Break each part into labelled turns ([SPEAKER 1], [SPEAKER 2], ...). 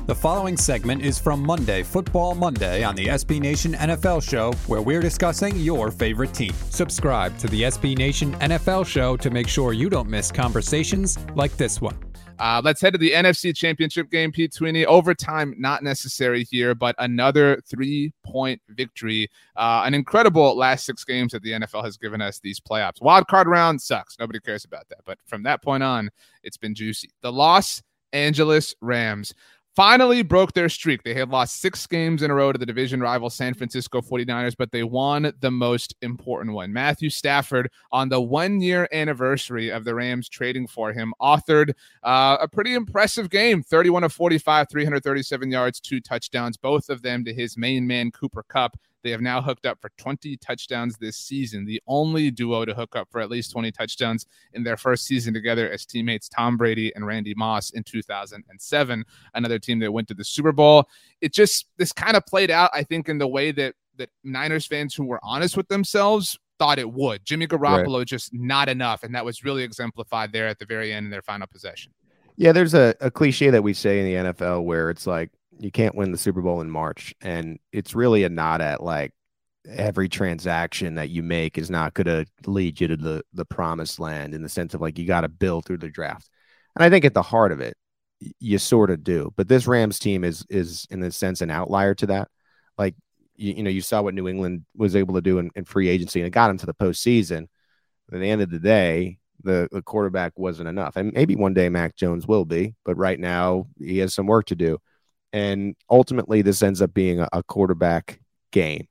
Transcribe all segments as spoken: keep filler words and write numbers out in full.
[SPEAKER 1] The following segment is from Monday Football Monday on the S B Nation N F L Show, where we're discussing your favorite team. Subscribe to the S B Nation N F L Show to make sure you don't miss conversations like this one.
[SPEAKER 2] Uh, let's head to the N F C Championship game, Pete Sweeney. Overtime not necessary here, but another three-point victory. Uh, an incredible last six games that the N F L has given us these playoffs. Wild card round sucks. Nobody cares about that. But from that point on, it's been juicy. The Los Angeles Rams finally broke their streak. They had lost six games in a row to the division rival San Francisco forty-niners, but they won the most important one. Matthew Stafford, on the one-year anniversary of the Rams trading for him, authored uh, a pretty impressive game. thirty-one of forty-five, three hundred thirty-seven yards, two touchdowns, both of them to his main man, Cooper Kupp. They have now hooked up for twenty touchdowns this season, the only duo to hook up for at least twenty touchdowns in their first season together as teammates Tom Brady and Randy Moss in two thousand seven, another team that went to the Super Bowl. It just, this kind of played out, I think, in the way that, that Niners fans who were honest with themselves thought it would. Jimmy Garoppolo right. just not enough, and that was really exemplified there at the very end in their final possession.
[SPEAKER 3] Yeah, there's a, a cliche that we say in the N F L where it's like, you can't win the Super Bowl in March. And it's really a nod at like every transaction that you make is not going to lead you to the, the promised land, in the sense of like, you got to build through the draft. And I think at the heart of it, you sort of do. But this Rams team is, is in a sense, an outlier to that. Like, you, you know, you saw what New England was able to do in, in free agency, and it got into the postseason. At the end of the day, the, the quarterback wasn't enough. And maybe one day Mac Jones will be, but right now he has some work to do. And ultimately, this ends up being a, a quarterback game.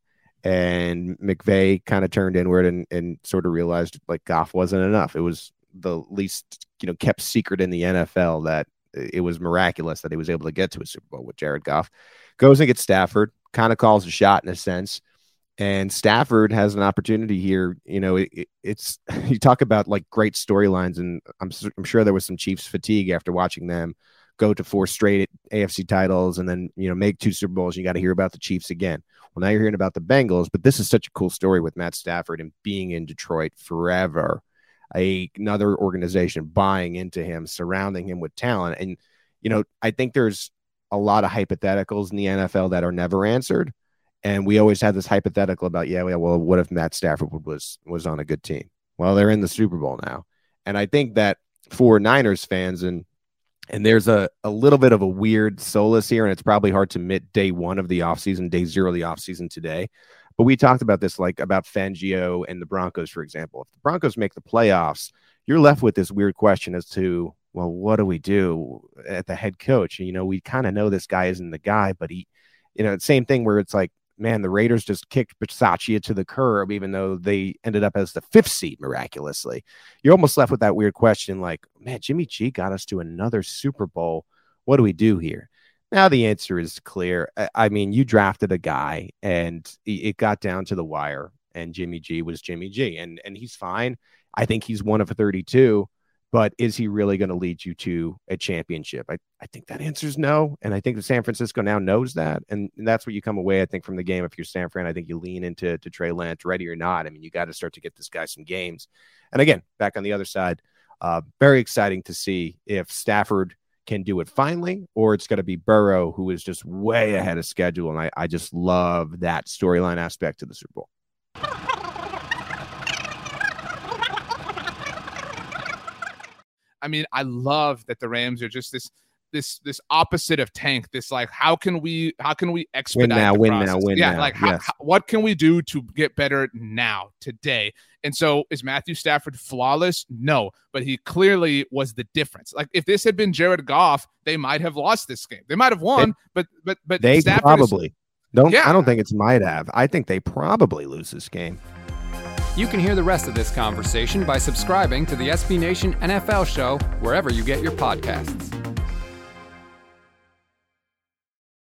[SPEAKER 3] And McVay kind of turned inward and, and sort of realized like Goff wasn't enough. It was the least, you know, kept secret in the N F L that it was miraculous that he was able to get to a Super Bowl with Jared Goff. Goes and gets Stafford, kind of calls a shot in a sense. And Stafford has an opportunity here. You know, it, it, it's, you talk about like great storylines, and I'm, I'm sure there was some Chiefs fatigue after watching them go to four straight A F C titles and then, you know, make two Super Bowls. You got to hear about the Chiefs again. Well, now you're hearing about the Bengals, but this is such a cool story with Matt Stafford and being in Detroit forever. A, another organization buying into him, surrounding him with talent. And, you know, I think there's a lot of hypotheticals in the N F L that are never answered. And we always had this hypothetical about, yeah, well, what if Matt Stafford was, was on a good team? Well, they're in the Super Bowl now. And I think that for Niners fans, and And there's a, a little bit of a weird solace here, and it's probably hard to admit day one of the offseason, day zero of the offseason today. But we talked about this, like about Fangio and the Broncos, for example. If the Broncos make the playoffs, you're left with this weird question as to, well, what do we do at the head coach? And, you know, we kind of know this guy isn't the guy, but he, you know, same thing where it's like, man, the Raiders just kicked Bisaccia to the curb, even though they ended up as the fifth seed miraculously. You're almost left with that weird question like, man, Jimmy G got us to another Super Bowl. What do we do here? Now the answer is clear. I mean, you drafted a guy and it got down to the wire, and Jimmy G was Jimmy G, and, and he's fine. I think he's one of thirty-two. But is he really going to lead you to a championship? I, I think that answer is no. And I think that San Francisco now knows that. And, and that's what you come away, I think, from the game. If you're San Fran, I think you lean into to Trey Lance, ready or not. I mean, you got to start to get this guy some games. And again, back on the other side, uh, very exciting to see if Stafford can do it finally, or it's going to be Burrow, who is just way ahead of schedule. And I, I just love that storyline aspect of the Super Bowl.
[SPEAKER 2] I mean, I love that the Rams are just this, this, this opposite of tank. This like, how can we, how can we expedite
[SPEAKER 3] win now,
[SPEAKER 2] the
[SPEAKER 3] win
[SPEAKER 2] process?
[SPEAKER 3] now, win
[SPEAKER 2] yeah,
[SPEAKER 3] now.
[SPEAKER 2] like, how,
[SPEAKER 3] yes.
[SPEAKER 2] how, what can we do to get better now, today? And so, is Matthew Stafford flawless? No, but he clearly was the difference. Like, if this had been Jared Goff, they might have lost this game. They might have won, they, but but but
[SPEAKER 3] they
[SPEAKER 2] Stafford
[SPEAKER 3] probably
[SPEAKER 2] is,
[SPEAKER 3] don't.
[SPEAKER 2] Yeah.
[SPEAKER 3] I don't think it's might have. I think they probably lose this game.
[SPEAKER 1] You can hear the rest of this conversation by subscribing to the S B Nation N F L Show wherever you get your podcasts.